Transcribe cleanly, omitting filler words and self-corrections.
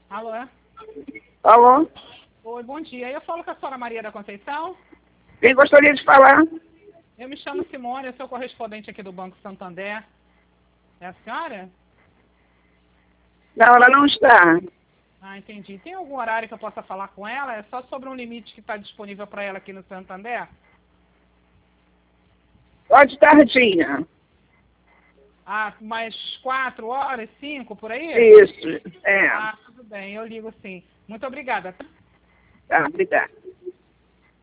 Alô? Alô? Oi, bom dia. Eu falo com a senhora Maria da Conceição. Quem gostaria de falar? Eu me chamo Simone, eu sou correspondente aqui do Banco Santander. É a senhora? Não, ela não está. Ah, entendi. Tem algum horário que eu possa falar com ela? É só sobre um limite que está disponível para ela aqui no Santander? Pode tardinha. Ah, mais 4 horas, 5, por aí? Isso, é. Ah, tudo bem, eu ligo sim. Muito obrigada. Tá, obrigada.